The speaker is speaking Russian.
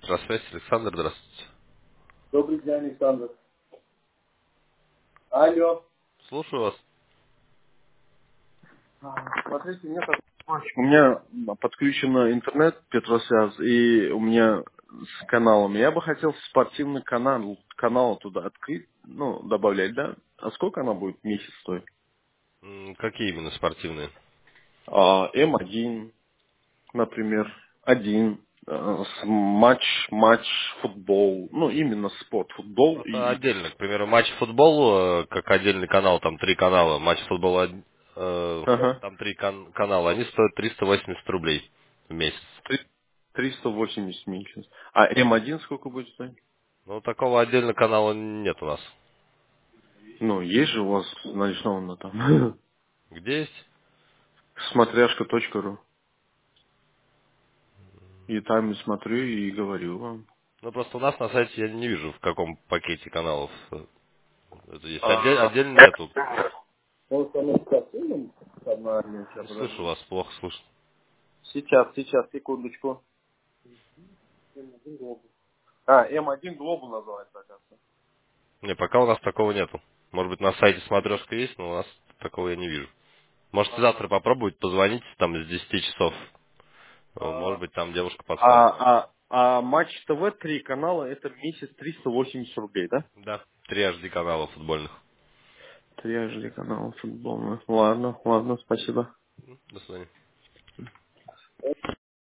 Электросвязь, Александр, здравствуйте. Добрый день, Александр. Алло. Слушаю вас. Смотрите, у меня такой мальчик. У меня подключен интернет, Петросвязь, и у меня с каналом. Я бы хотел спортивный канал туда открыть, ну, добавлять, да? А сколько она будет в месяц стоить? Какие именно спортивные? М1, например, один, матч, футбол, ну, именно спорт, футбол Ну, это и... отдельно. К примеру, матч футбол, как отдельный канал, там три канала. Матч футбол, Ага. там три канала. Они стоят 380 рублей в месяц. 380 в месяц. А М1 сколько будет стоить? Ну, такого отдельного канала нет у нас. Ну, есть же у вас нарисовано там. Где есть? Смотряшка.ру. И там и смотрю и говорю вам. Ну, просто у нас на сайте я не вижу, в каком пакете каналов это есть. А, Отдельно нету. он со мной сейчас сильным канале? Сейчас, Не слышу подожди. вас, плохо слышно. Сейчас, секундочку. М1 Глобал называется, оказывается. Не, пока у нас такого нету. Может быть, на сайте смотрешка есть, но у нас такого я не вижу. Можете завтра попробовать, позвонить там с 10 часов. Может А, быть, там девушка подскажет вам. а Матч ТВ 3 канала это месяц 380 рублей, да? Да. 3 HD канала футбольных. 3 HD канала футбольный. Ладно, ладно, спасибо. До свидания.